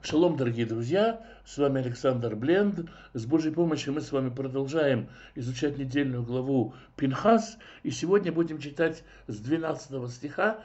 Шалом, дорогие друзья, с вами Александр Бленд. С Божьей помощью мы с вами продолжаем изучать недельную главу Пинхас. И сегодня будем читать с 12 стиха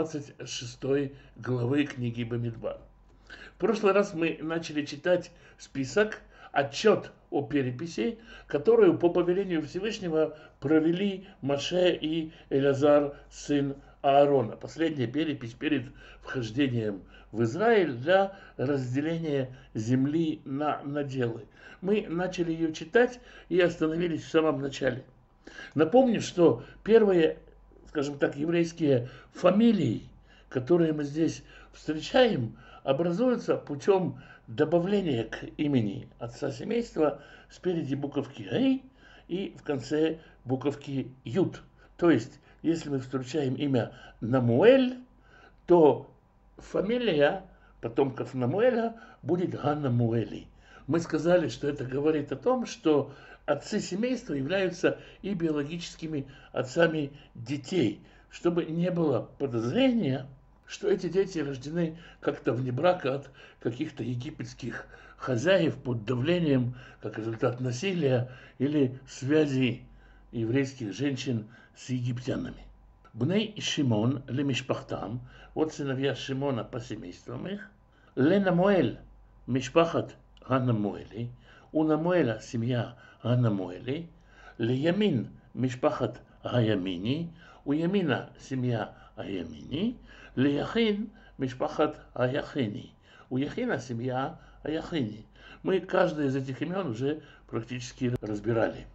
26 главы книги Бамидбар. В прошлый раз мы начали читать список, отчет о переписи, которую по повелению Всевышнего провели Моше и Элязар, сын Аарона. Последняя перепись перед вхождением в Израиль для разделения земли на наделы. Мы начали ее читать и остановились в самом начале. Напомню, что первые, скажем так, еврейские фамилии, которые мы здесь встречаем, образуются путем добавления к имени отца семейства спереди буковки «Гей» и в конце буковки «Ют». То есть, если мы встречаем имя Намуэль, то фамилия потомков Намуэля будет Ганамуэли. Мы сказали, что это говорит о том, что отцы семейства являются и биологическими отцами детей, чтобы не было подозрения, что эти дети рождены как-то вне брака от каких-то египетских хозяев под давлением, как результат насилия или связи еврейских женщин с египтянами. Бней Шимон лемишпахтам, вот сыновья Шимона по семействам их, ленамуэль мишпахат Ганамуэли, у Намуэля семья Ганамуэли, леямин мишпахат Гаямини, у Ямина семья Аямини, леяхин мишпахат Аяхини, у Яхина семья Аяхини. Мы каждое из этих имен уже практически разбирали.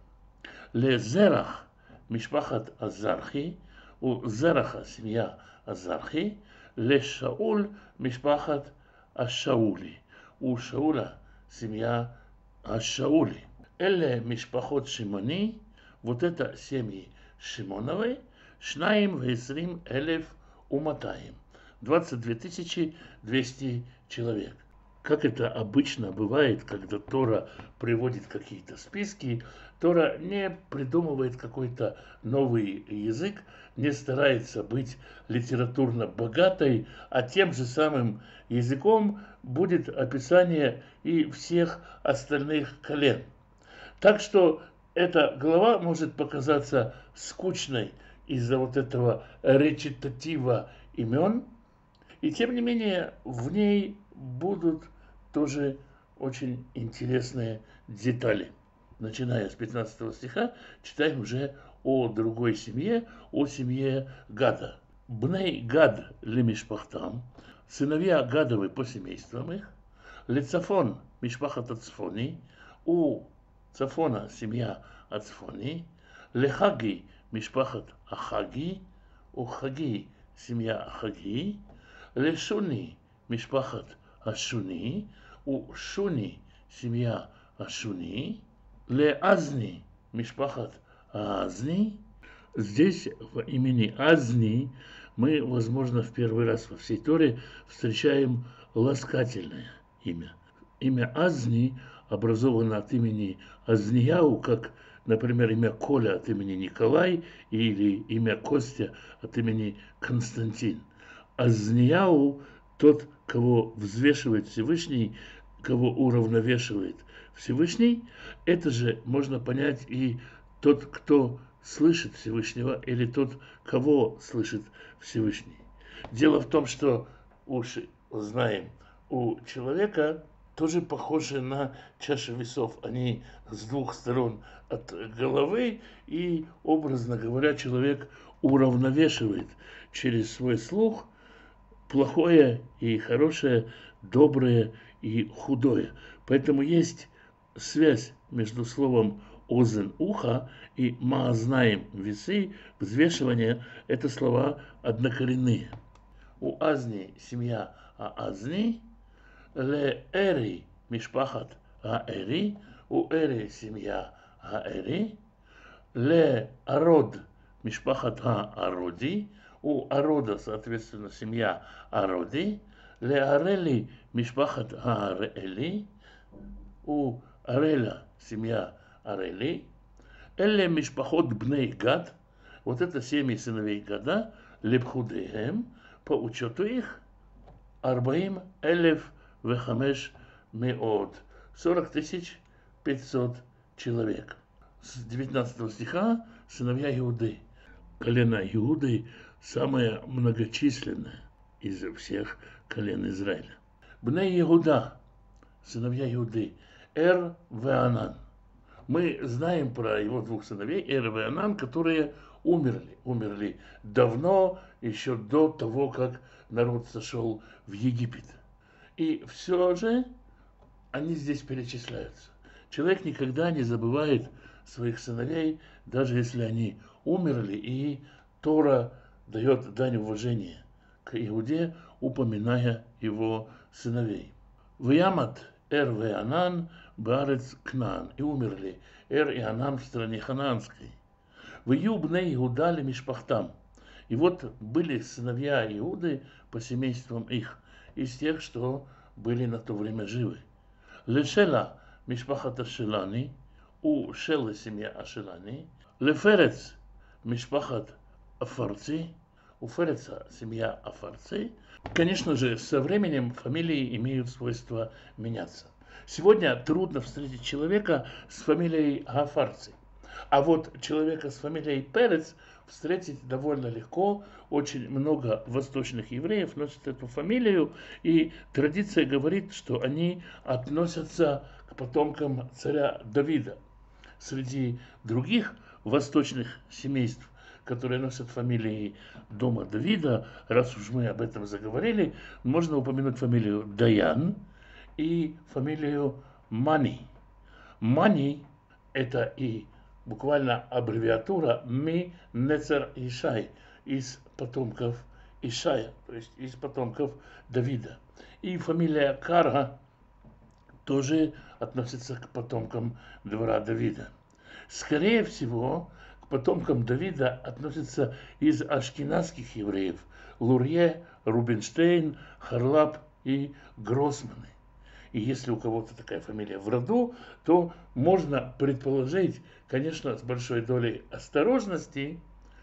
Лезерах мишпахат Азархи, у Зераха семья Азархи, лешауль мишпахат Ашаули, у Шауля семья Ашаули. Эле мишпахот Шимони, вот это семьи Шимоновой, Шнаим Весрим Элев Уматаим, 22 200 человек. Как это обычно бывает, когда Тора приводит какие-то списки, Тора не придумывает какой-то новый язык, не старается быть литературно богатой, а тем же самым языком будет описание и всех остальных колен. Так что эта глава может показаться скучной из-за вот этого речитатива имен, и тем не менее в ней будут тоже очень интересные детали. Начиная с 15 стиха читаем уже о другой семье, о семье Гада. Бней Гад лемишпахтам, сыновья Гадовы по семействам их, лецафон мишпахат ацфони, у Цафона семья Ацфони, лехаги мишпахат Ахаги, у Хаги семья Ахаги, лешуни мишпахат Ашуни, у Шуни семья Ашуни, леазни мишпахат Азни. Здесь в имени Азни мы, возможно, в первый раз во всей Торе встречаем ласкательное имя. Имя Азни образовано от имени Азнияу, как, например, имя Коля от имени Николай или имя Костя от имени Константин. Азнияу – тот, кого взвешивает Всевышний, кого уравновешивает Всевышний. Это же можно понять и тот, кто слышит Всевышнего, или тот, кого слышит Всевышний. Дело в том, что уши, знаем, у человека тоже похожи на чаши весов. Они с двух сторон от головы, и, образно говоря, человек уравновешивает через свой слух плохое и хорошее, доброе и худое. Поэтому есть связь между словом «озен» – ухо и «маазнаем» – весы, взвешивание – это слова однокоренные. У Азни семья Аазни, ле-эри мишпахат Аэри, у Эри семья Аэри, ле-арод мишпахат Ароди, у Арода, соответственно, семья Ароди, ле-арели мишпахат Аарели, у Ареля семья Арели, эле мишпахот бней Гад, вот это семьи сыновей Гада, лепхудеем, по учету их, 40 элев вехамеш меот. 40 500 человек. С 19 стиха сыновья Иуды. Колено Иуды самое многочисленное из всех колен Израиля. Бней Иуда, сыновья Иуды, Эр Веанан. Мы знаем про его двух сыновей, Эр и Веанан, которые умерли давно, еще до того, как народ сошел в Египет. И все же они здесь перечисляются. Человек никогда не забывает своих сыновей, даже если они умерли, и Тора дает дань уважения к Иуде, упоминая его сыновей. Ваямат Эр Веанан Баарец Кнаан. И умерли Эр и Анан в стране ханаанской. Ваю бней Иуда ле мишпахтам. И вот были сыновья Иуды по семействам их, из тех, что были на то время живы. Лешела мишпахат Ашелани, у Шелы семья Ашелани. Леферец мишпахат Афарци, у Фереца семья Афарци. Конечно же, со временем фамилии имеют свойство меняться. Сегодня трудно встретить человека с фамилией Афарци. А вот человека с фамилией Перец встретить довольно легко. Очень много восточных евреев носят эту фамилию. И традиция говорит, что они относятся к потомкам царя Давида. Среди других восточных семейств, которые носят фамилии дома Давида, раз уж мы об этом заговорили, можно упомянуть фамилию Даян и фамилию Мани. Мани – это и буквально аббревиатура Ми Нецер Ишай, из потомков Ишая, то есть из потомков Давида. И фамилия Кара тоже относится к потомкам двора Давида. Скорее всего, к потомкам Давида относятся из ашкеназских евреев Лурье, Рубинштейн, Харлап и Гроссманы. И если у кого-то такая фамилия в роду, то можно предположить, конечно, с большой долей осторожности,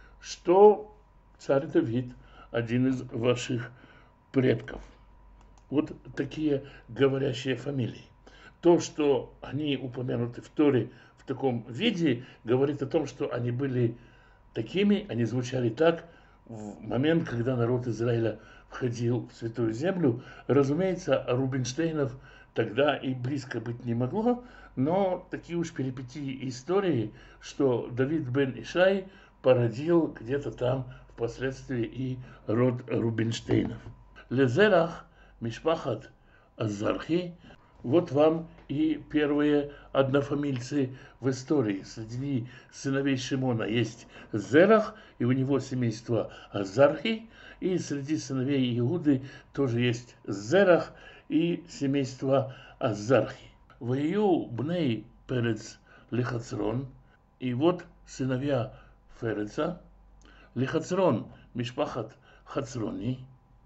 что царь Давид один из ваших предков. Вот такие говорящие фамилии. То, что они упомянуты в Торе в таком виде, говорит о том, что они были такими, они звучали так в момент, когда народ Израиля входил в Святую Землю. Разумеется, Рубинштейнов тогда и близко быть не могло, но такие уж перипетии истории, что Давид бен Ишай породил где-то там впоследствии и род Рубинштейнов. Лезерах Мишпахат Азархи. Вот вам и первые однофамильцы в истории. Среди сыновей Шимона есть Зерах, и у него семейство Азархи. И среди сыновей Иуды тоже есть Зерах и семейство Азархи. Ваю бней Перец Лихацрон. И вот сыновья Фереца. Лихацрон Мишпахат Хацрони.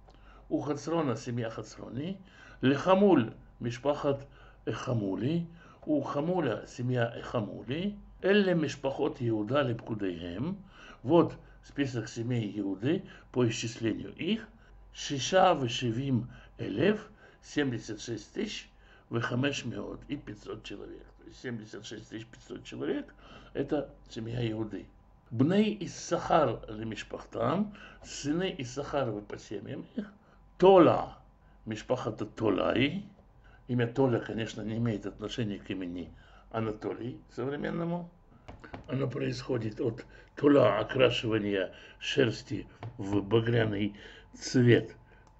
У Хацрона семья Хацрони. Лихамуль Мишпахат Эхамули. У Хамуля семья Эхамули. Элле Мишпахот Иуда Лепкудеем. Вот список семей Иуды по исчислению их. Шиша Вешевим Элев. 76 тысяч. Вехамеш Меот. И 500 человек. То есть 76 500 человек. Это семья Иуды. Бней Иссахар лемишпахтам. Сыны Иссахаровы по семьям их. Тола Мишпахата Толай. Имя Толя, конечно, не имеет отношения к имени Анатолий современному. Оно происходит от тола, окрашивания шерсти в багряный цвет.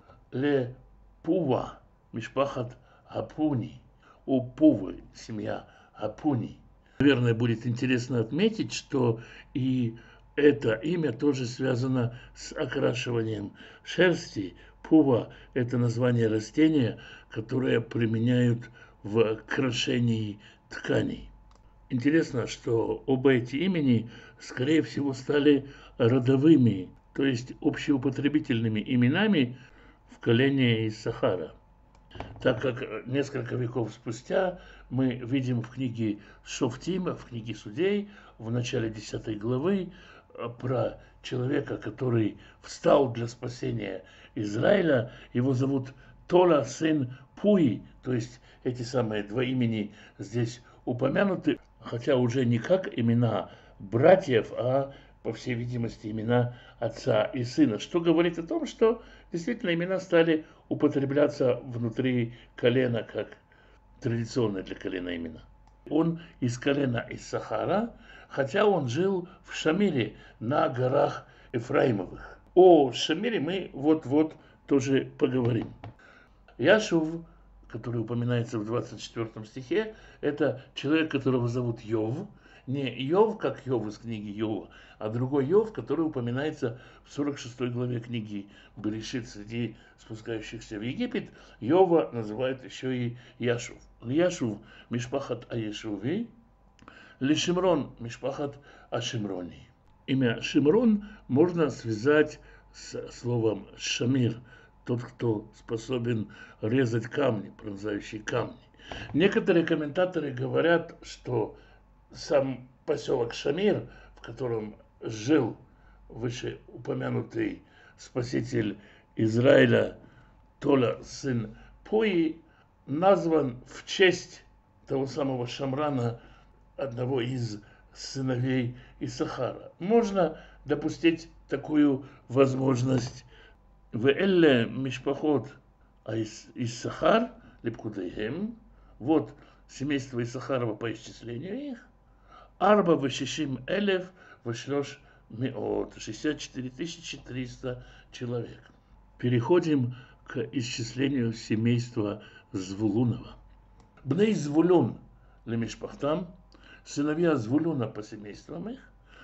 Ле Пува Мишпахат Апуни. У Пувы семья Апуни. Наверное, будет интересно отметить, что и это имя тоже связано с окрашиванием шерсти. Пува – это название растения, которое применяют в крашении тканей. Интересно, что оба эти имени, скорее всего, стали родовыми, то есть общеупотребительными именами в колене Иссахара. Так как несколько веков спустя мы видим в книге Шофтим, в книге Судей, в начале 10 главы, про человека, который встал для спасения Израиля. Его зовут Тола, сын Пуи, то есть эти самые два имени здесь упомянуты, хотя уже не как имена братьев, а, по всей видимости, имена отца и сына, что говорит о том, что действительно имена стали употребляться внутри колена, как традиционные для колена имена. Он из колена Иссахара, хотя он жил в Шамире, на горах Ефраимовых. О Шамире мы вот-вот тоже поговорим. Яшув, который упоминается в 24 стихе, это человек, которого зовут Йов. Не Йов, как Йов из книги Йова, а другой Йов, который упоминается в 46 главе книги Берешит среди спускающихся в Египет. Йова называют еще и Яшув. Яшув Мишпахат Аешуви, Лишимрон Мишпахат Ашимрони. Имя Шимрон можно связать с словом Шамир, тот, кто способен резать камни, пронзающие камни. Некоторые комментаторы говорят, что сам поселок Шамир, в котором жил вышеупомянутый спаситель Израиля Тола, сын Пуи, назван в честь того самого Шамрана, одного из сыновей Иссахара. Можно допустить такую возможность. Веэлле мишпахот Иссахар лепкудейхем. Вот семейство Иссахарова по исчислению их. Арба вешишим элев вешлош меот. 64 300 человек. Переходим к исчислению семейства Звулунова. Бней Звулун лемишпахтам. Сыновья Звулуна по семействам их.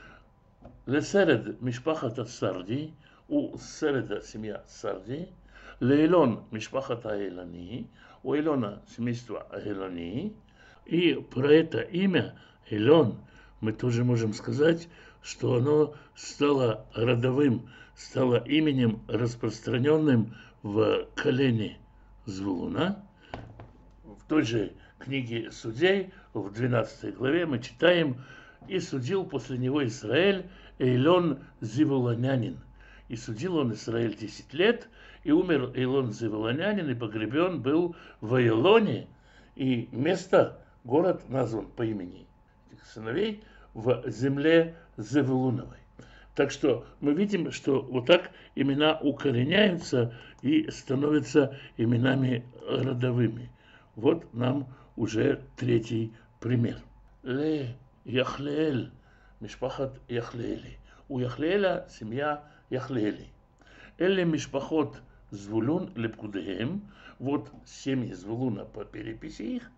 Лесеред мишпахат Сарди. У Середа семья Сарди. Лейлон мишпахат Аэлани. У Эйлона семейство Аэлани. И про это имя Элон мы тоже можем сказать, что оно стало родовым, стало именем распространенным в колене Звулуна. В той же книге Судей, в 12 главе мы читаем: «И судил после него Израиль Эйлон Зевулонянин. И судил он Израиль 10 лет, и умер Эйлон Зевулонянин, и погребен был в Эйлоне, и место, город назван по имени этих сыновей, в земле Зевулуновой». Так что мы видим, что вот так имена укореняются и становятся именами родовыми. Вот нам уже третий пример. Ле Яхлеэль, Мишпахат Яхлеэли. У Яхлеэля семья Яхлеэли. Эле Мишпахот Звулун лепкудеем. Вот семьи Звулуна по переписи их.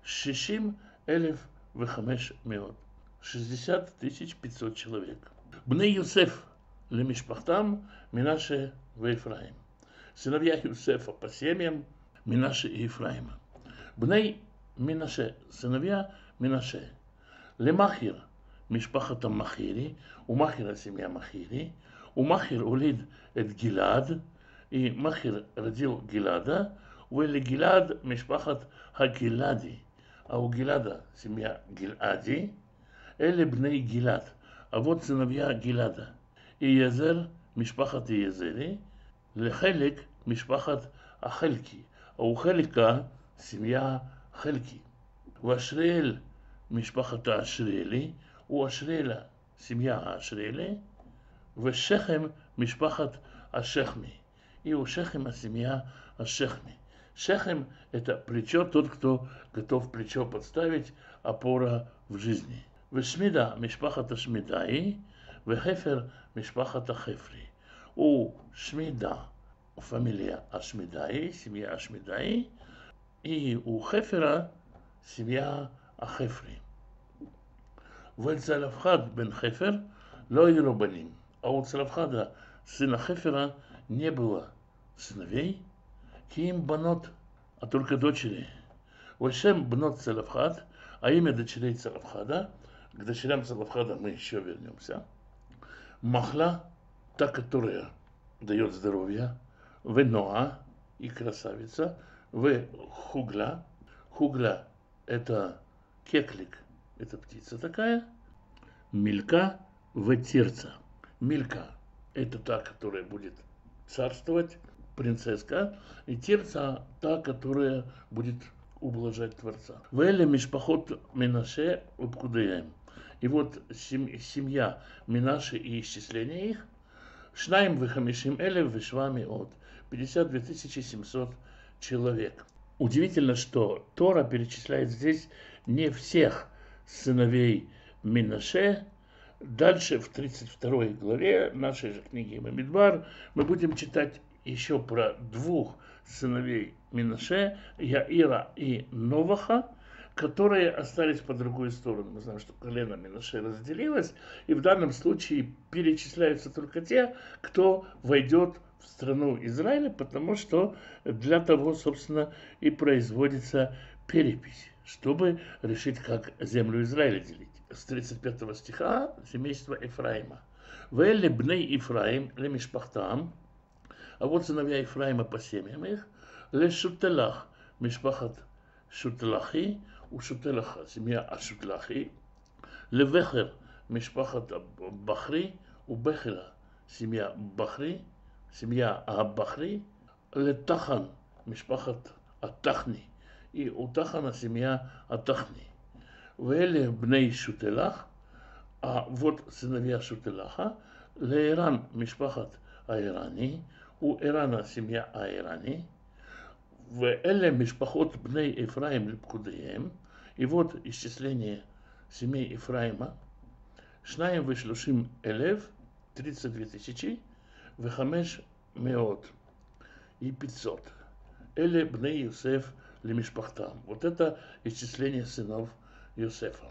60,500. 60 500 человек. Бней Юсеф лемишпахтам Минаше в Ефраим. Сыновья Юсефа по семьям Минаше и Ефраима. Бней Минаше, сыновья Минаше. Лемахир мишпахата Махири. У Махира семья Махири. У Махир улид эт Гилад. И Махир родил Гилада. У Эли Гилад мишпахат Хагилади. А у Гилада семья Гилади. Эли бней Гилад. А вот сыновья Гилада. Иезер мишпахат Иезери. Лехелик мишпахат Ахельки. А у Хелика семья Хельки. У Ашриэль мишпахат Ашриэли. У Ашриэля семья Ашриэли. В Шехем мишпахат Ашехми. И у Шехема семья Ашехми. Шехем – это плечо, тот, кто готов плечо подставить, опора в жизни. В Шмида мишпахат Ашмидаи. В Хефер мишпахат Ахефри. У Шмида фамилия Ашмидаи, семья Ашмидаи. И у Хефера семья Ахефри. В Цалавхад бен Хефер ло еробаним. А у Цалавхада, сына Хефера, не было сыновей. Ким банот, а только дочери. Вальшем бнот Цалавхад, а имя дочерей Цалавхада. К дочерям Цалавхада мы еще вернемся. Махла, та, которая дает здоровье. Веноа, и красавица. В Хугла. Хугла – это кеклик, это птица такая. Милька в Тирца. Милька – это та, которая будет царствовать принцесска, и Тирца та, которая будет ублажать Творца. Вэле Мишпахот Минаше Упкудеем. И вот семья Минаши и исчисление их. Шнаим Вихамишим Элев Вишвами от 52 700 человек. Удивительно, что Тора перечисляет здесь не всех сыновей Минаше. Дальше в 32 главе нашей же книги Бамидбар мы будем читать еще про двух сыновей Минаше, Яира и Новаха, которые остались по другую сторону. Мы знаем, что колено Минаше разделилось, и в данном случае перечисляются только те, кто войдет в страну Израиля, потому что для того, собственно, и производится перепись, чтобы решить, как землю Израиля делить. С 35 стиха семейство Ефраима. Вэлли бней Ефраим ле мишпахтам. А вот сыновья Ефраима по семьям их. Ле шутелах мишпахат шутелахи. У шутелаха семья Ашутлахи. Ле вехер мишпахат Бахри. У Бехера семья Бахри. Семья Абахри. Ле тахан мишпахат Атахни. И у Тахана семья Атахни. Вэлли бней Шутелах, а вот сыновья Шутелаха, Леиран Мишпахат Айрани, у Ирана семья Айрани, Вэлли Мишпахот бней Ефраим Липкудеем, и вот исчисление семей Ефраима, Шнаим Вишлушим Элев, 32 тысячи, Вехамеш Меот и 500. Эле бней Юсеф Лемишпахтам. Вот это исчисление сынов Йосефа.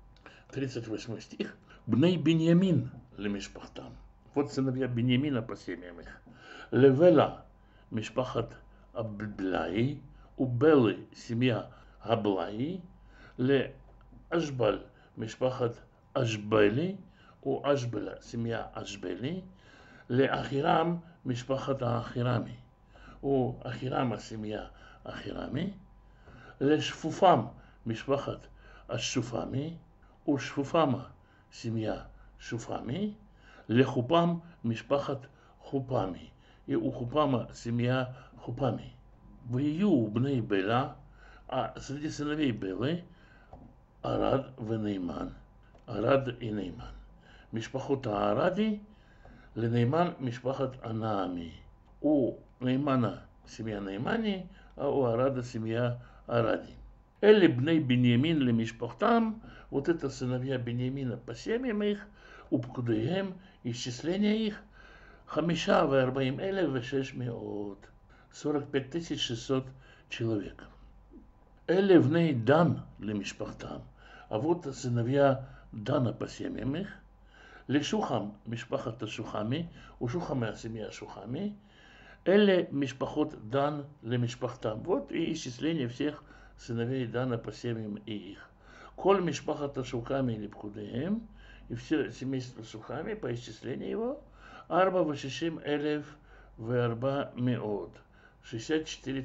38 стих. Бней Беньямин лемишпахтам. Вот сыновья Беньямина по семьям их. Левела мишпахат Абблаи. У Белы семья Аблаи. Ле Ашбаль мишпахат Ашбели. У Ашбеля семья Ашбели. Ле Ахирам мишпахат Ахирами. У Ахирама семья Ахирами. Ле Шфуфам мишпахат Ашуфами, у Шфуфама семья Шуфами, Лехупам Мишпахат Хупами, и у Хупама семья Хупами. Вию бней Бела, а среди сыновей Белы Арад в Нейман, Арад и Нейман. Мишпахот Аради, Ленейман Мишпахат Анаами. У Неймана семья Неймани, а у Арада семья Аради. Эли бней Беньямин ле мишпахтам, вот это сыновья Беньямина по семьям их, упкудеем, исчисление их, хамиша варбаим эле вешеш меот, 45 600 человек. Эли бней Дан ле мишпахтам, а вот сыновья Дана по семьям их, ле Шухам мишпахата Шухами, у Шухама семья Шухами, Эле мишпахот Дан ле мишпахтам, вот и исчисление всех сыновей Дана по семьям и их. Коль мишпахата Шухами или Пхудеем, и все семейство Шухами по исчислению его, Арба Вашишим Элев Верба Меот, 64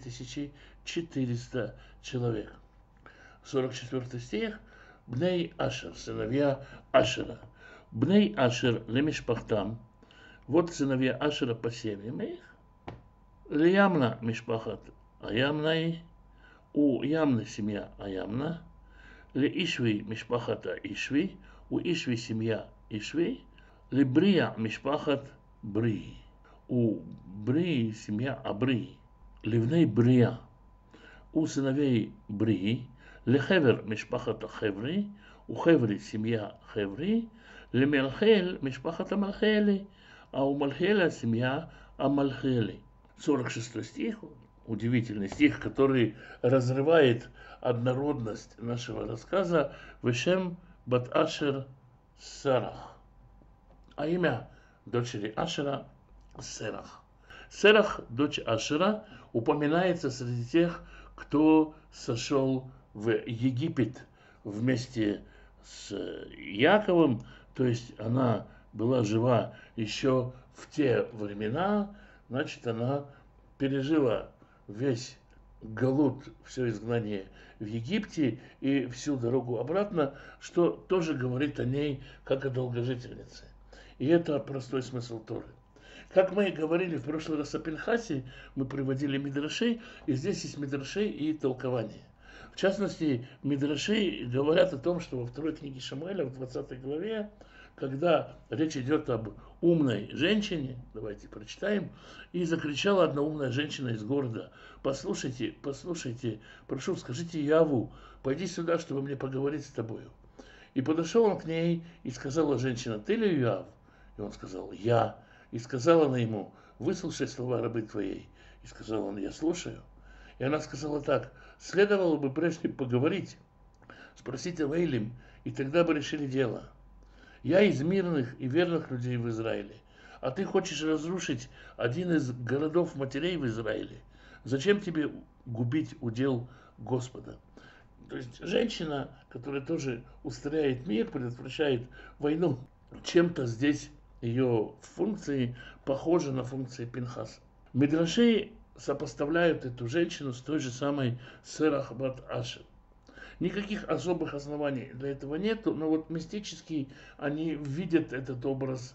400 человек. 44 стих. Бней Ашер, сыновья Ашера. Бней Ашер лемишпахтам, вот сыновья Ашера по семьям их. Леямна мишпахат Аямнай, у Ямны семья Аямна, Ле Ишви мишпахата Ишви, у Ишви семья Ишви, Ле Брия мишпахат Бри, у Бри семья Абри, Ливней Брия, у сыновей Бри, Ле Хевер мишпахата Хеври, у Хеври семья Хеври, Ле Мелхель мишпахата Малхели, а у Малхеля семья Амалхели. 46 стих, удивительный стих, который разрывает однородность нашего рассказа. Вешем бат Ашер Серах. А имя дочери Ашера Серах. Серах, дочь Ашера, упоминается среди тех, кто сошел в Египет вместе с Яковом, то есть она была жива еще в те времена, значит, она пережила весь галут, все изгнание в Египте и всю дорогу обратно, что тоже говорит о ней как о долгожительнице. И это простой смысл Торы. Как мы говорили в прошлый раз о Пинхасе, мы приводили мидрашей, и здесь есть мидрашей и толкование. В частности, мидрашей говорят о том, что во второй книге Шамуэля, в 20 главе, когда речь идет об умной женщине, давайте прочитаем, и закричала одна умная женщина из города: послушайте, послушайте, прошу, скажите Яву, пойди сюда, чтобы мне поговорить с тобою. И подошел он к ней, и сказала женщина: ты ли Яв? И он сказал: я. И сказала она ему: выслушай слова рабы твоей. И сказал он: я слушаю. И она сказала так: следовало бы прежде поговорить, спросить о Вейлим, и тогда бы решили дело. Я из мирных и верных людей в Израиле, а ты хочешь разрушить один из городов матерей в Израиле. Зачем тебе губить удел Господа? То есть женщина, которая тоже устрояет мир, предотвращает войну, чем-то здесь ее функции похожи на функции Пинхаса. Мидраши сопоставляют эту женщину с той же самой Серах бат Ашер. Никаких особых оснований для этого нету, но вот мистически они видят этот образ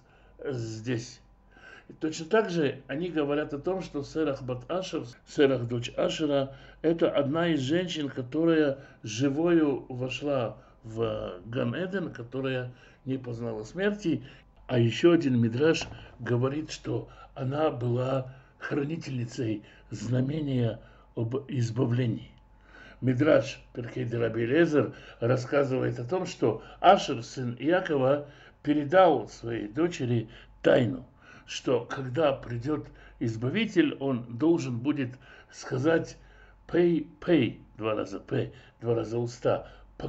здесь. И точно так же они говорят о том, что Серах бат Ашер, Серах дочь Ашера, это одна из женщин, которая живою вошла в Ган-Эден, которая не познала смерти. А еще один мидраш говорит, что она была хранительницей знамения об избавлении. Мидраш Перкей де Раби Элиэзер рассказывает о том, что Ашер, сын Иакова, передал своей дочери тайну, что когда придет Избавитель, он должен будет сказать «пей, пей», 2 раза «пей», 2 раза уста,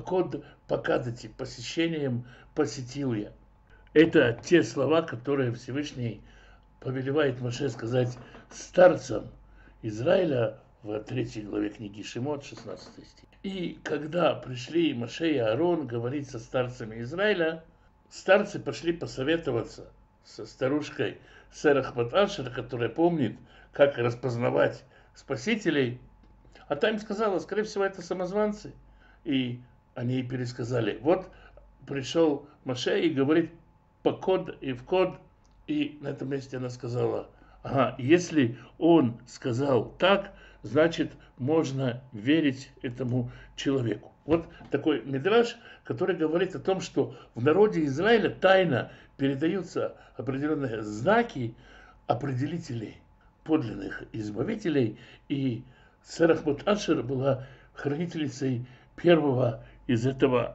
«покадати», посещением посетил я. Это те слова, которые Всевышний повелевает Моше сказать старцам Израиля в 3 главе книги Шимот, 16 стих. И когда пришли Моше и Аарон говорить со старцами Израиля, старцы пошли посоветоваться со старушкой Серах бат Ашер, которая помнит, как распознавать спасителей. А та им сказала: скорее всего, это самозванцы. И они ей пересказали. Вот пришел Моше и говорит по код и в код. И на этом месте она сказала: ага, если он сказал так, значит, можно верить этому человеку. Вот такой мидраш, который говорит о том, что в народе Израиля тайно передаются определенные знаки определителей, подлинных избавителей. И Серах бат Ашер была хранительницей первого из этого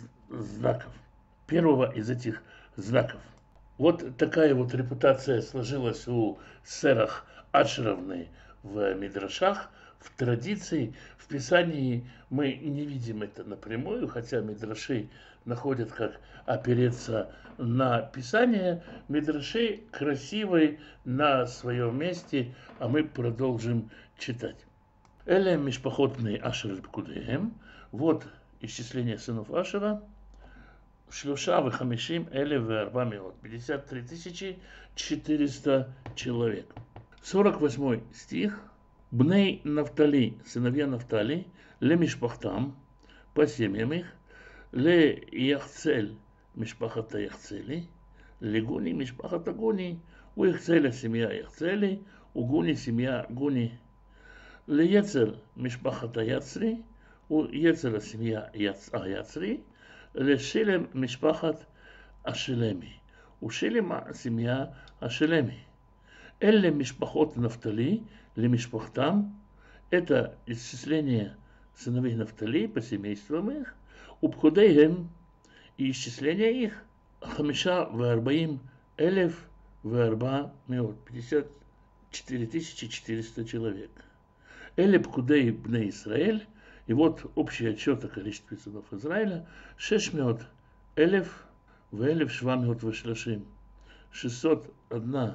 знаков, первого из этих знаков. Вот такая вот репутация сложилась у Серах Ашеровны в мидрашах, в традиции. В Писании мы не видим это напрямую, хотя мидраши находят, как опереться на Писание. Мидраши красивый на своем месте, а мы продолжим читать. Эле мишпахотный Ашер бекудеем. Вот исчисление сынов Ашера. 53 400 человек. 48 стих. Бней Нафтали, сыновья Нафтали, ле мишпахтам, по семьям их, ле Яхцель, мишпахата Яхцели, ле Гуни, мишпахата Гуни, у Яхцеля семья Яхцели, у Гуни семья Гуни, ле Ецер, мишпахата Яцри, у Ецера семья Яцри, ле Шилем, мишпахат Ашелеми, у Шилема семья Ашелеми. Элле мишпахот Нафтали, ле мишпахтам, это исчисление сыновей Нафтали по семействам их, упходейгем, и исчисление их, хамиша варбаим элев варба меот, 54 400 человек. Эле пкудей бне Исраэль, и вот общий отчет о количестве сынов Израиля, 600 элев в элев швамеот вашлашим, 601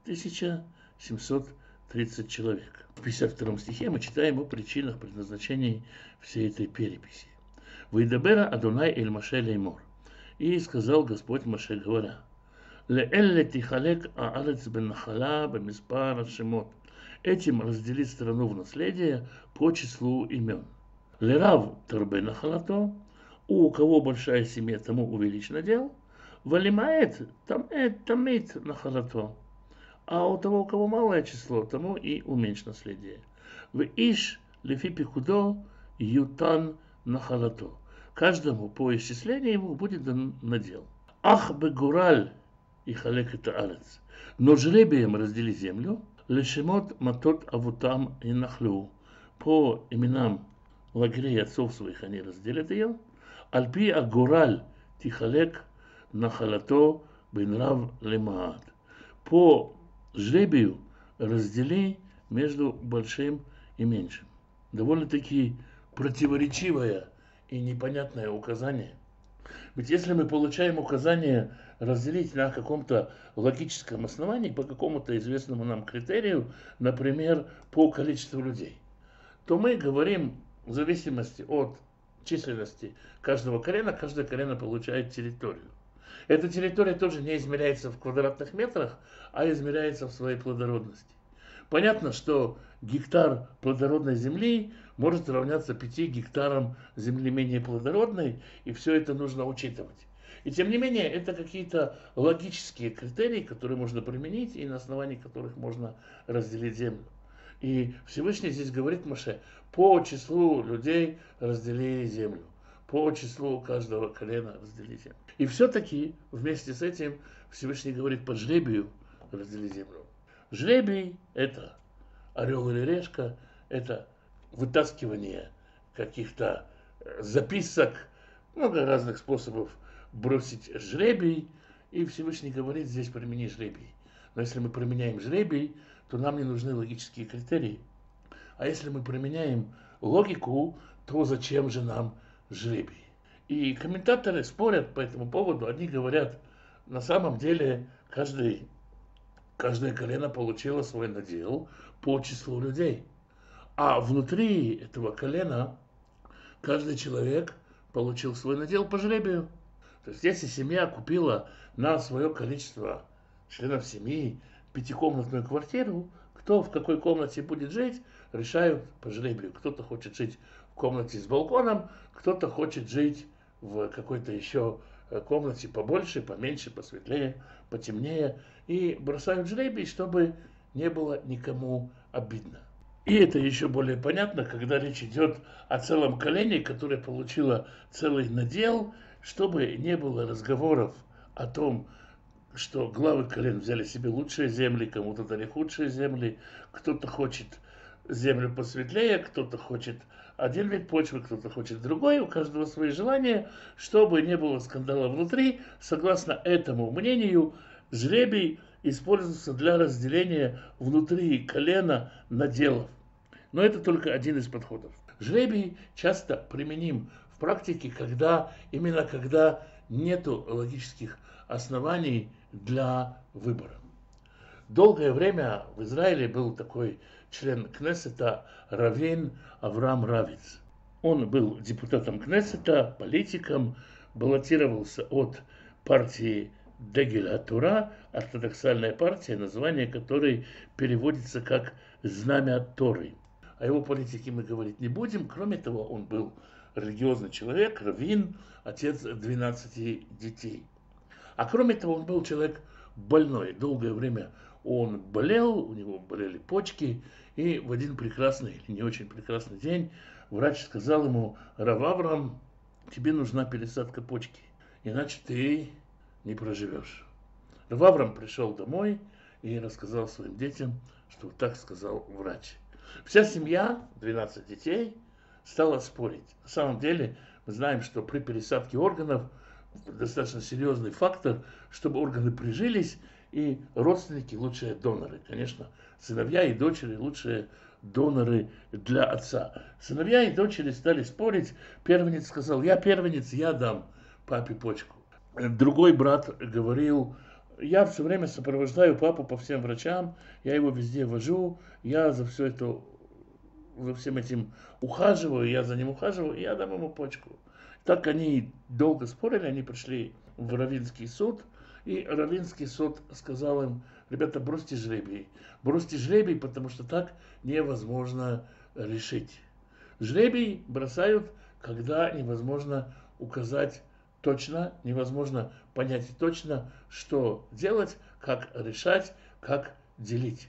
730 человек. В 52 стихе мы читаем о причинах предназначения всей этой переписи. «Вейдабера Адонай эль Моше леймор». И сказал Господь Моше, говоря: «Леэлле тихалек аарец бен нахала бемиспар ашемот». Этим разделить страну в наследие по числу имен. «Лерав тарбе нахалато». У кого большая семья, тому увеличено дел. «Валимаэт тамит нахалато». А у того, у кого малое число, тому и уменьшь наследие. В иш лефи пикудо ютан нахалато. Каждому по исчислению ему будет дан надел. Ах бегураль и халек это арец. Но жребием раздели землю. Лешемот матот авутам и нахлю. По именам лагерей отцов своих они разделят ее. Альпи агураль тихалек нахалато бенрав лемаат. По жребию раздели между большим и меньшим. Довольно-таки противоречивое и непонятное указание. Ведь если мы получаем указание разделить на каком-то логическом основании, по какому-то известному нам критерию, например, по количеству людей, то мы говорим в зависимости от численности каждого колена, каждое колено получает территорию. Эта территория тоже не измеряется в квадратных метрах, а измеряется в своей плодородности. Понятно, что гектар плодородной земли может равняться 5 гектарам земли менее плодородной, и все это нужно учитывать. И тем не менее, это какие-то логические критерии, которые можно применить и на основании которых можно разделить землю. И Всевышний здесь говорит Моше: по числу людей раздели землю, по числу каждого колена раздели землю. И все-таки вместе с этим Всевышний говорит: по жребию раздели землю. Жребий – это орел или решка, это вытаскивание каких-то записок, много разных способов бросить жребий. И Всевышний говорит: здесь примени жребий. Но если мы применяем жребий, то нам не нужны логические критерии. А если мы применяем логику, то зачем же нам жребий? И комментаторы спорят по этому поводу. Одни говорят, на самом деле каждое колено получило свой надел по числу людей. А внутри этого колена каждый человек получил свой надел по жребию. То есть если семья купила на свое количество членов семьи пятикомнатную квартиру, кто в какой комнате будет жить, решают по жребию. Кто-то хочет жить в комнате с балконом, кто-то хочет жить в какой-то еще комнате побольше, поменьше, посветлее, потемнее. И бросают жребий, чтобы не было никому обидно. И это еще более понятно, когда речь идет о целом колене, которое получило целый надел, чтобы не было разговоров о том, что главы колен взяли себе лучшие земли, кому-то дали худшие земли, кто-то хочет землю посветлее, кто-то хочет один вид почвы, кто-то хочет другой, у каждого свои желания, чтобы не было скандала внутри. Согласно этому мнению, жребий используется для разделения внутри колена наделов. Но это только один из подходов. Жребий часто применим в практике, именно когда нету логических оснований для выбора. Долгое время в Израиле был такой член Кнессета Равин Авраам Равиц. Он был депутатом Кнессета, политиком, баллотировался от партии Дегель ха-Тора, ортодоксальная партия, название которой переводится как «Знамя Торы». О его политике мы говорить не будем. Кроме того, он был религиозный человек, раввин, отец 12 детей. А кроме того, он был человек больной. Долгое время он болел, у него болели почки. И в один прекрасный или не очень прекрасный день врач сказал ему: Рав Авраам, тебе нужна пересадка почки, иначе ты не проживешь. Рав Авраам пришел домой и рассказал своим детям, что вот так сказал врач. Вся семья, 12 детей, стала спорить. На самом деле мы знаем, что при пересадке органов достаточно серьезный фактор, чтобы органы прижились, и родственники лучшие доноры. Конечно, сыновья и дочери лучшие доноры для отца. Сыновья и дочери стали спорить. Первенец сказал: я первенец, я дам папе почку. Другой брат говорил: я все время сопровождаю папу по всем врачам, я его везде вожу, я за всем этим ухаживаю, я за ним ухаживаю, и я дам ему почку. Так они долго спорили, они пришли в Равинский суд, и Равинский суд сказал им: ребята, бросьте жребий, потому что так невозможно решить. Жребий бросают, когда невозможно указать точно, невозможно понять точно, что делать, как решать, как делить.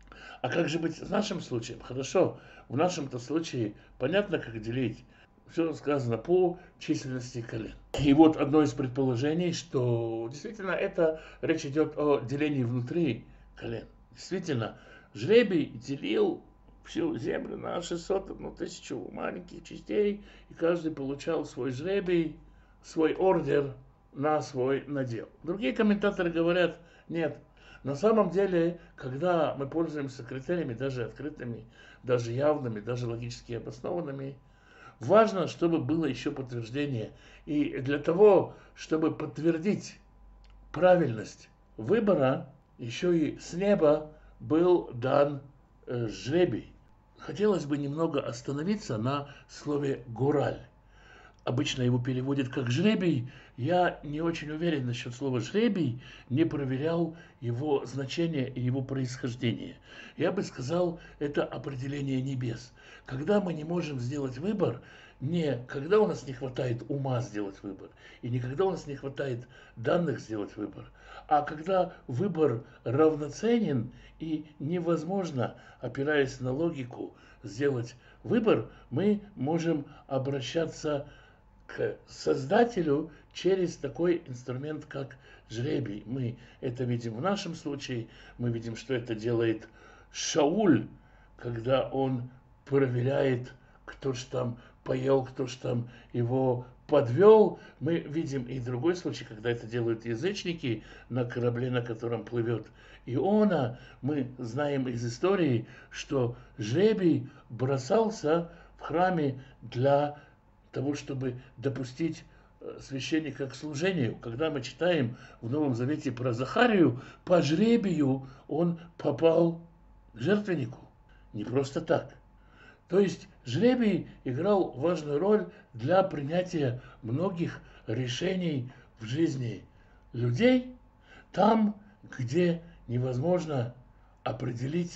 А как же быть в нашем случае? Хорошо, в нашем-то случае понятно, как делить. Все сказано по численности колен. И вот одно из предположений, что действительно это речь идет о делении внутри колен. Действительно, жребий делил всю землю на 600, 1000 маленьких частей, и каждый получал свой жребий, свой ордер на свой надел. Другие комментаторы говорят, нет, на самом деле, когда мы пользуемся критериями, даже открытыми, даже явными, даже логически обоснованными, важно, чтобы было еще подтверждение. И для того, чтобы подтвердить правильность выбора, еще и с неба был дан жребий. Хотелось бы немного остановиться на слове «гураль». Обычно его переводят как «жребий». Я не очень уверен насчет слова «жребий», не проверял его значение и его происхождение. Я бы сказал, это определение небес. Когда мы не можем сделать выбор, не когда у нас не хватает ума сделать выбор, и не когда у нас не хватает данных сделать выбор, а когда выбор равноценен и невозможно, опираясь на логику, сделать выбор, мы можем обращаться к Создателю через такой инструмент, как жребий. Мы это видим в нашем случае, мы видим, что это делает Шауль, когда он проверяет, кто ж там поел, кто ж там его подвел. Мы видим и другой случай, когда это делают язычники на корабле, на котором плывет Иона. Мы знаем из истории, что жребий бросался в храме для того, чтобы допустить священника к служению. Когда мы читаем в Новом Завете про Захарию, по жребию он попал к жертвеннику. Не просто так. То есть жребий играл важную роль для принятия многих решений в жизни людей, там, где невозможно определить,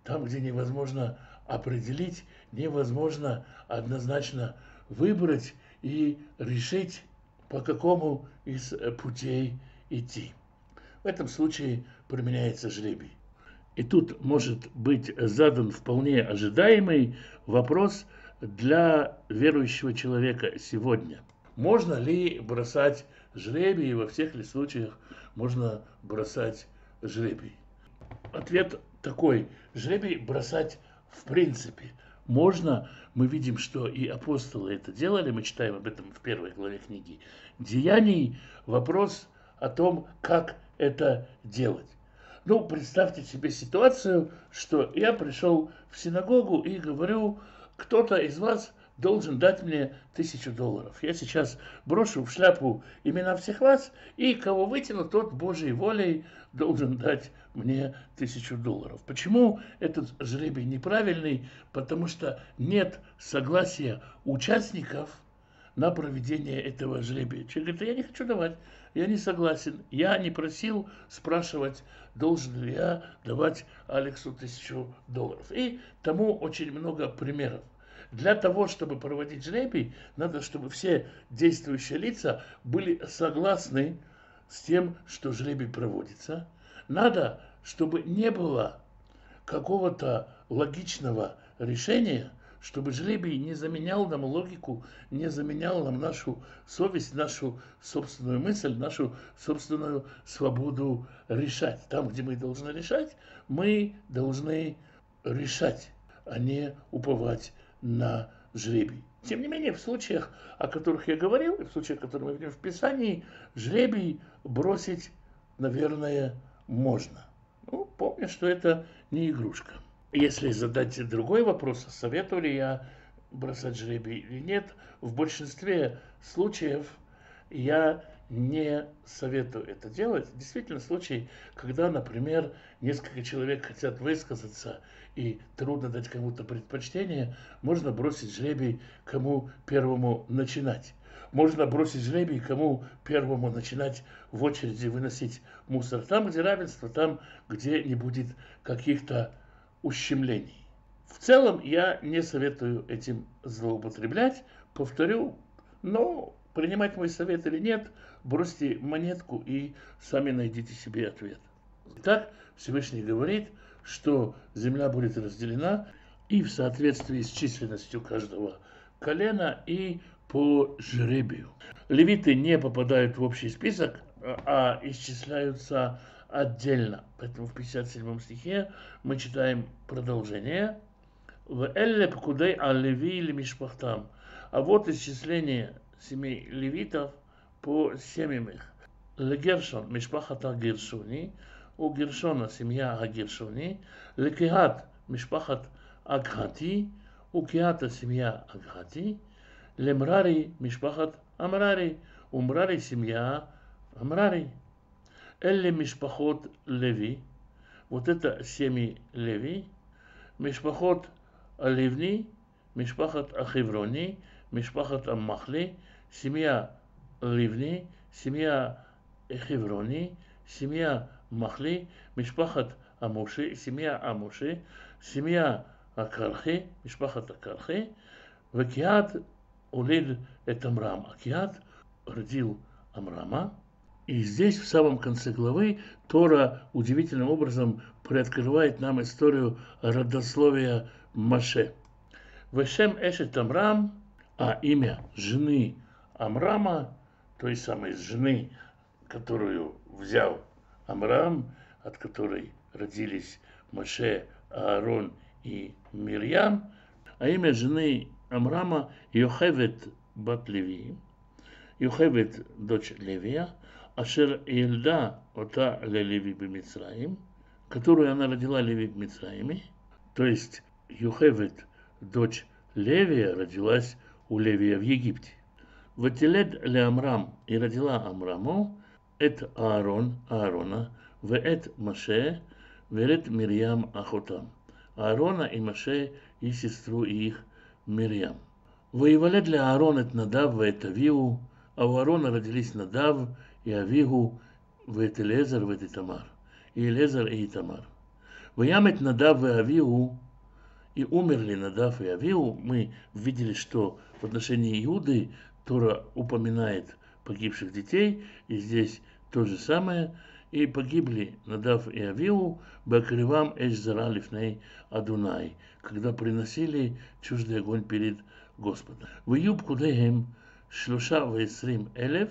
невозможно однозначно выбрать и решить, по какому из путей идти. В этом случае применяется жребий. И тут может быть задан вполне ожидаемый вопрос для верующего человека сегодня. Можно ли бросать жребий, и во всех ли случаях можно бросать жребий? Ответ такой. Жребий бросать в принципе можно. Мы видим, что и апостолы это делали. Мы читаем об этом в первой главе книги Деяний. Вопрос о том, как это делать. Ну, представьте себе ситуацию, что я пришел в синагогу и говорю, кто-то из вас должен дать мне $1000. Я сейчас брошу в шляпу имена всех вас, и кого вытяну, тот Божьей волей должен дать мне $1000. Почему этот жребий неправильный? Потому что нет согласия участников на проведение этого жребия. Человек говорит, я не хочу давать, я не согласен, я не просил спрашивать, должен ли я давать Алексу $1000. И тому очень много примеров. Для того, чтобы проводить жребий, надо, чтобы все действующие лица были согласны с тем, что жребий проводится. Надо, чтобы не было какого-то логичного решения, чтобы жребий не заменял нам логику, не заменял нам нашу совесть, нашу собственную мысль, нашу собственную свободу решать. Там, где мы должны решать, мы должны решать, а не уповать на жребий. Тем не менее, в случаях, о которых я говорил, и в случаях, которые мы видим в Писании, жребий бросить, наверное, можно. Ну, помня, что это не игрушка. Если задать другой вопрос, советую ли я бросать жребий или нет, в большинстве случаев я не советую это делать. Действительно, случай, когда, например, несколько человек хотят высказаться и трудно дать кому-то предпочтение, можно бросить жребий, кому первому начинать. Можно бросить жребий, кому первому начинать в очереди выносить мусор. Там, где равенство, там, где не будет каких-то ущемлений. В целом я не советую этим злоупотреблять. Повторю, но принимать мой совет или нет, бросьте монетку и сами найдите себе ответ. Итак, Всевышний говорит, что земля будет разделена и в соответствии с численностью каждого колена и по жребию. Левиты не попадают в общий список, а исчисляются отдельно. Поэтому в 57 стихе мы читаем продолжение. В Элле Пкудей Алеви или Мишпахтам. А вот исчисление семей левитов по семьям их. Легершон Мишпахата Гершуни. У Гершона семья Агершуни. Лекехат Мишпахат Агхати. У Кеата семья Агхати. Лемрари Мишпахат Амрари. У Мрари семья Амрари. Элле Мишпахот Леви. Вот это семьи Леви. Мишпахот Аливни, Мишпахат Ахиврони, Мишпахат Аммахли, семья Ливни, семья Эхиврони, семья Махли, Мишпахат Амуши, семья Амуши, семья Акархи, Мишпахат Акархи, Векиат улид эт Амрам. Акиат родил Амрама. И здесь, в самом конце главы, Тора удивительным образом приоткрывает нам историю родословия Моше. Вешем эшет Амрам, а имя жены Амрама, той самой жены, которую взял Амрам, от которой родились Моше, Аарон и Мирьям, а имя жены Амрама Йохевет бат Леви, Йохевет дочь Левия, Ашер Ельда ота Леви бимицраим, которую она родила Леви в Мицраиме, то есть Йохевет, дочь Левия, родилась у Левия в Египте. Вателед ле Амрам, и родила Амраму, эт Аарона, веэт Моше, верет Мирьям Ахотам. Аарона и Моше и сестру их Мирьям. Воевалед ле Аарон эт Надав веэт Авиу, а у Аарона родились Надав и Авигу, веэт Элезар веэт Итамар. И Элезар и Итамар. Воямет Надав и Авигу, и умерли Надав и Авиу. Мы видели, что в отношении Иуды Тора упоминает погибших детей, и здесь то же самое. И погибли Надав и Авиу бакривам эш-зара лифней Адунай, когда приносили чуждый огонь перед Господом. Ваюб кудеем шлуша ваисрим элев,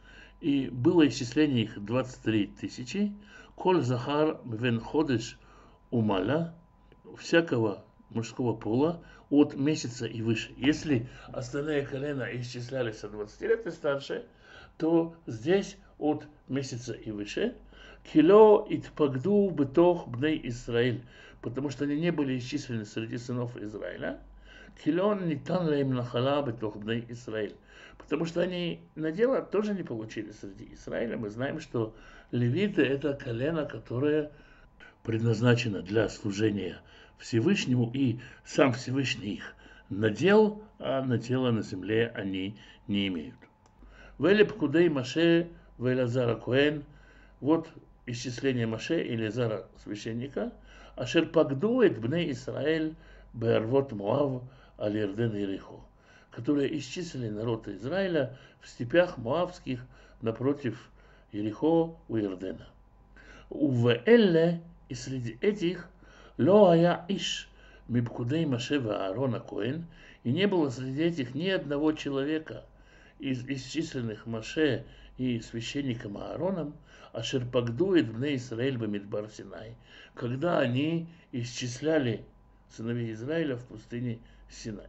и было исчисление их 23 тысячи. Коль захар вен ходеш умаля, всякого мужского пола от месяца и выше. Если остальные колена исчислялись от 20 лет и старше, то здесь от месяца и выше. Кило итпагду бетох бней Исраиль, потому что они не были исчислены среди сынов Израиля. Кило нитан лаим нахала бетох бней Исраиль, потому что они надела тоже не получили среди Израиля. Мы знаем, что левиты — это колено, которое предназначено для служения Всевышнему, и сам Всевышний их надел, а надела на земле они не имеют. Велеп кудей Моше велазара Коэн, вот исчисление Моше и Элазара священника, ашер пагдует бней Исраэль беарвот Моав аль Ярден Ерихо, которые исчислили народ Израиля в степях Моавских напротив Ерихо у Ярдена. Увелле, и среди этих лоая иш мипкудей Моше ва Аарона Коэн, и не было среди этих ни одного человека из исчисленных Моше и священником Аароном, ашер пагдует бней Исраэль бамидбар Синай, когда они исчисляли сыновей Израиля в пустыне Синай.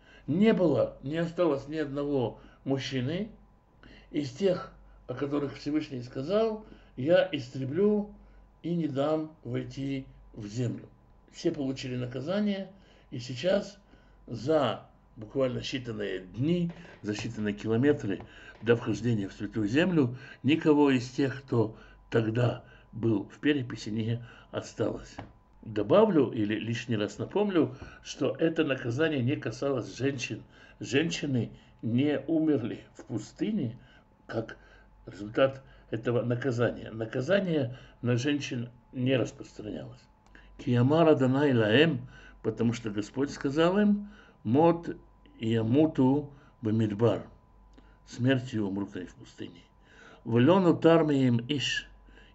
Не осталось ни одного мужчины из тех, о которых Всевышний сказал: я истреблю и не дам войти в землю. Все получили наказание, и сейчас за буквально считанные дни, за считанные километры до вхождения в Святую Землю никого из тех, кто тогда был в переписи, не осталось. Добавлю или лишний раз напомню, что это наказание не касалось женщин. Женщины не умерли в пустыне как результат этого наказания. Наказание на женщин не распространялось. Киямара Данай Лаэм, потому что Господь сказал им: мот ямуту бамидбар, смертью умрут они в пустыне. Влену тармием иш,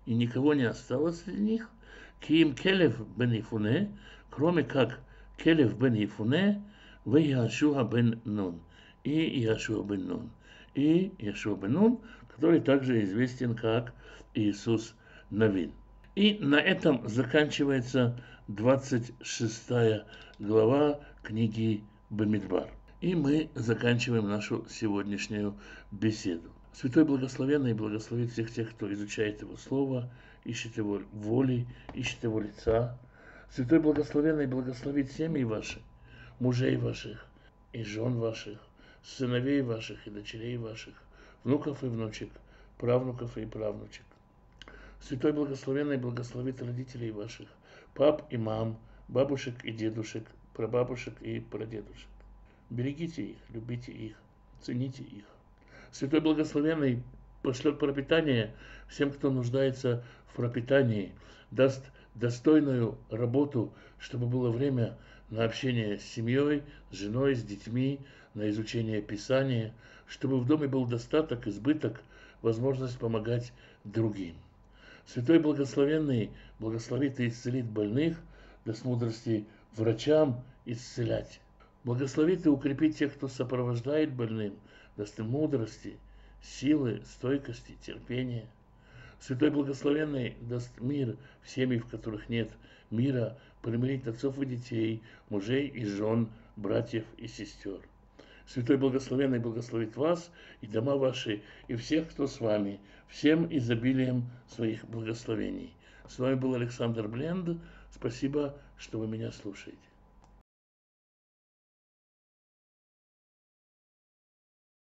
и никого не осталось среди них, Киим Келев бен Ифуне, кроме как Келев бен Ифуне, в Яшуа бен Нун, и Яшуа бен Нун, и Яшуа бен Нун, который также известен как Иисус Навин. И на этом заканчивается 26 глава книги Бамидбар. И мы заканчиваем нашу сегодняшнюю беседу. Святой Благословенный благословит всех тех, кто изучает Его Слово, ищет Его воли, ищет Его лица. Святой Благословенный благословит семьи ваши, мужей ваших и жен ваших, сыновей ваших и дочерей ваших, внуков и внучек, правнуков и правнучек. Святой Благословенный благословит родителей ваших, пап и мам, бабушек и дедушек, прабабушек и прадедушек. Берегите их, любите их, цените их. Святой Благословенный пошлет пропитание всем, кто нуждается в пропитании, даст достойную работу, чтобы было время на общение с семьей, с женой, с детьми, на изучение Писания, чтобы в доме был достаток, избыток, возможность помогать другим. Святой Благословенный благословит и исцелит больных, даст мудрости врачам исцелять. Благословит и укрепит тех, кто сопровождает больным, даст им мудрости, силы, стойкости, терпения. Святой Благословенный даст мир в семьи, в которых нет мира, примирить отцов и детей, мужей и жен, братьев и сестер. Святой Благословенный благословит вас и дома ваши, и всех, кто с вами, всем изобилием своих благословений. С вами был Александр Бленд. Спасибо, что вы меня слушаете.